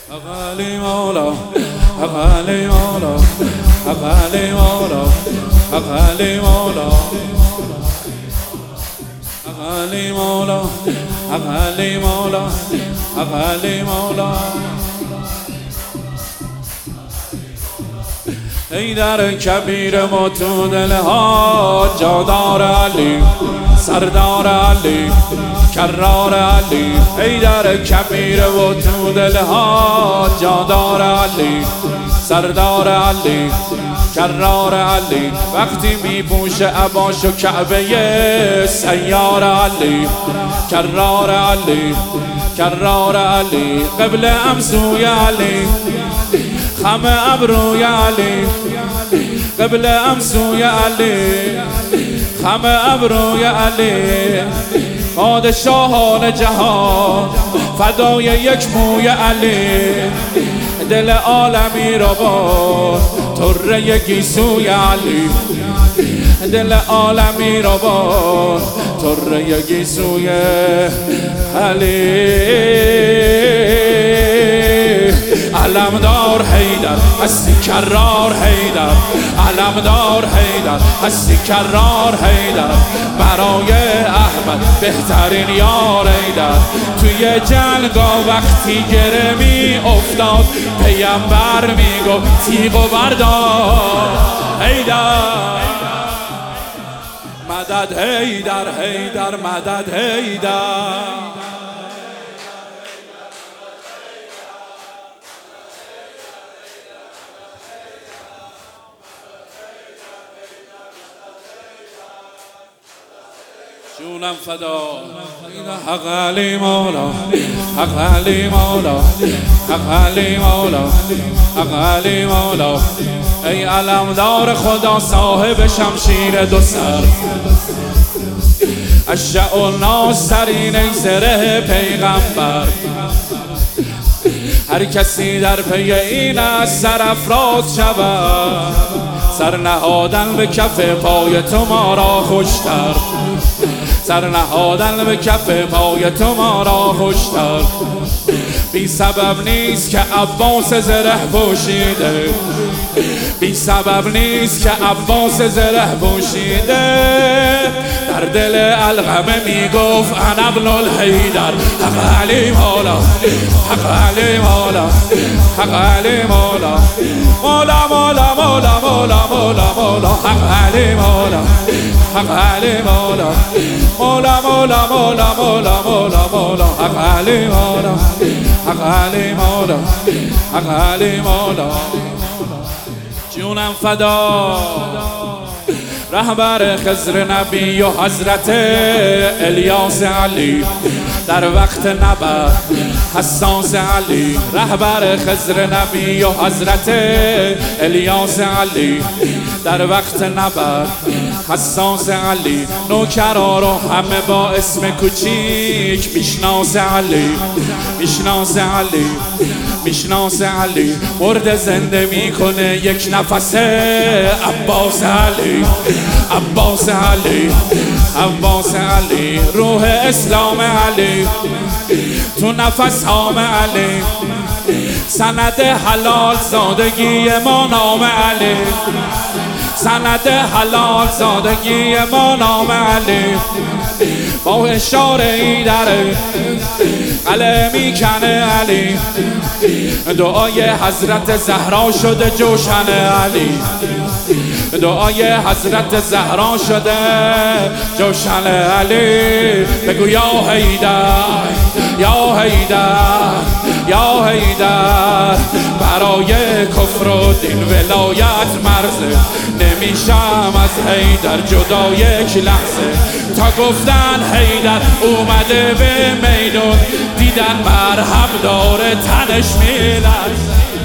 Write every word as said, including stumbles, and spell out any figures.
علی مولا علی مولا علی مولا علی مولا علی مولا علی مولا علی مولا ای در کبیر ما تو دلها جادار علی سردار علی کرار علی ای در کبیر و تو دلها جادار علی سردار علی کرار علی وقتی می پوشه عباش و کعبه سیار علی کرار علی کرار علی قبل امسوی علی خم ابروی علی قبل امسوی علی خم ابروی علی پادشاهان جهان فدای یک موی علی دل عالمی را با طره گیسوی علی دل عالمی را با طره گیسوی علی علمدار حیدر هستی کرار حیدر علمدار حیدر هستی کرار حیدر برای احمد بهترین یار حیدر توی جنگا وقتی گره می افتاد پیامبر می گفت تیغ و بردار حیدر مدد حیدر حیدر مدد حیدر جونم فدا حق علی مولا حق علی مولا حق علی مولا حق علی مولا ای علمدار خدا صاحب شمشیر دو سر اشجع الناس سرین ای زره پیغمبر هر کسی در پی این از سرافراز شود سر نهادن به کف پای تو ما را خوشتر سر نهادن به کف پای تو ما را خوشتر بی سبب نیست که عباس زره پوشیده بی سبب نیست که عباس زره پوشیده در دل القمه می گفت انا ابن الحیدر حق علی مولا حق علی مولا حق علی مولا مولا مولا مولا مولا مولا مولا حق علی مولا حق علی مولا مولا مولا مولا مولا مولا مولا حق علی مولا حق علی مولا حق علی مولا جونم فدا رهبر خضر نبی و حضرت الیاس علی در وقت نبرد حساس علی رهبر خضر نبی و حضرت الیاس علی در وقت نبرد حساس علی نوکرا رو همه با اسم کوچیک میشناس علی میشناس علی میشناس علی مرد زنده میکنه یک نفسه عباس علی عباس علی عباس علی روح اسلام علی تو نفس هام علی سند حلال زادگی ما نام علی سند حلال زادگی ما نام علی با اشاره ای داره قلم میکنه علی دعای حضرت زهرا شده جوشن علی دعای حضرت زهرا شده جوشن علی بگو یا حیدر یا حیدر یا حیدر برای کفر و دین ولایت مرزه نمیشم از حیدر جدا یک لحظه تا گفتن حیدر اومده به میدون دیدن مرهم داره تنش میلرزه